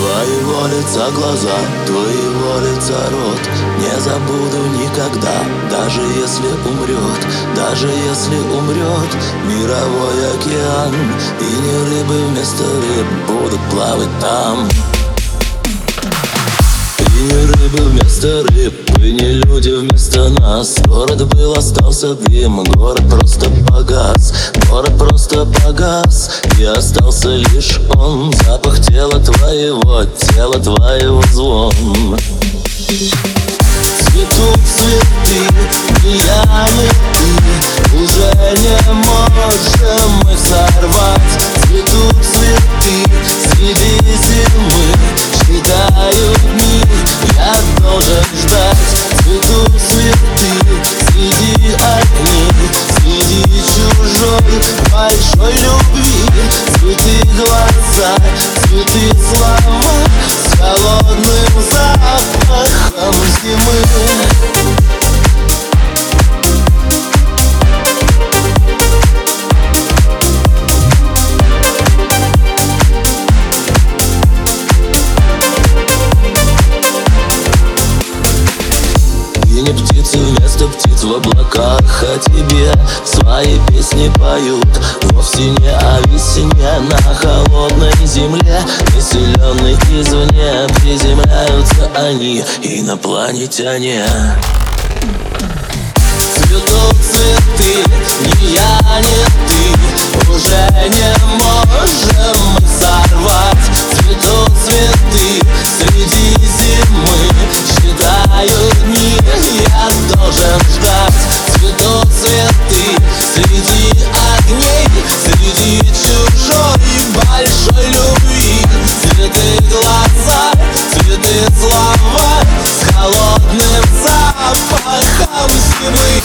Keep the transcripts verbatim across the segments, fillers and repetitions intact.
Твоего лица глаза, твоего лица рот не забуду никогда, даже если умрет, даже если умрет мировой океан, и не рыбы вместо рыб будут плавать там. И не рыбы вместо рыб, и не люди вместо нас. Город был, остался дым, город просто погас, город просто погас, и остался лишь он. Запах тела твоего, тела твоего звон. Цветут цветы, ни я, ни ты, уже не можем их сорвать. Цветут цветы среди зимы, считаю дни, я должен ждать. Цветут цветы среди огней, среди чужой большой любви. Цветы глаза, цветы слова с холодным запахом зимы. И не птицы вместо птиц в облаках о тебе свои песни поют. Вовсе не о весне на холодной земле, населенной извне, приземляются они, инопланетяне. Цветут цветы, ни я, ни ты, уже не можем их сорвать. Цветут цветы среди зимы, считаю дни, я должен ждать. Цветут цветы среди огней, среди чужой большой любви. Цветы глаза, цветы слова с холодным запахом зимы.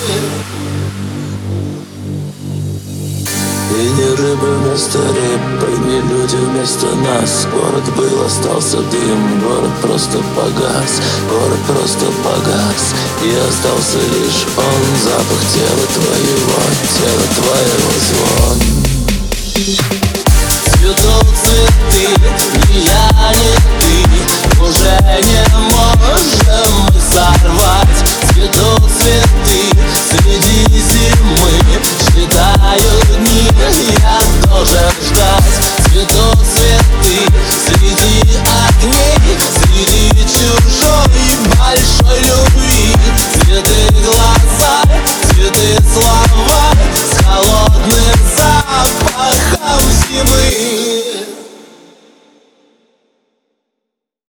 И не рыбы вместо рыб, и не люди вместо нас. Город был, остался дым, город просто погас, город просто погас, и остался лишь он. Запах тела твоего, тела твоего звон.